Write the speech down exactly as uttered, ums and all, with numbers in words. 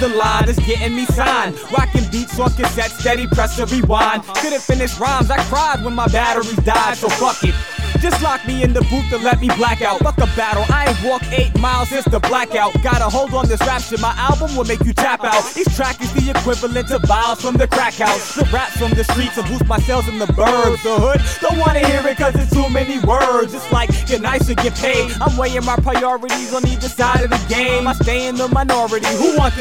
the line that's getting me signed. Rocking beats on cassette, steady press and rewind. Couldn't finish rhymes, I cried when my batteries died, so fuck it. Just lock me in the booth and let me black out. Fuck a battle, I ain't walked eight miles since the blackout. Gotta hold on this rap shit, my album will make you tap out. Each track is the equivalent to vials from the crack house. The raps from the streets will boost my sales in the burbs. The hood don't wanna hear it cause it's too many words. It's like get nice or get paid. I'm weighing my priorities on either side of the game. I stay in the minority. Who wants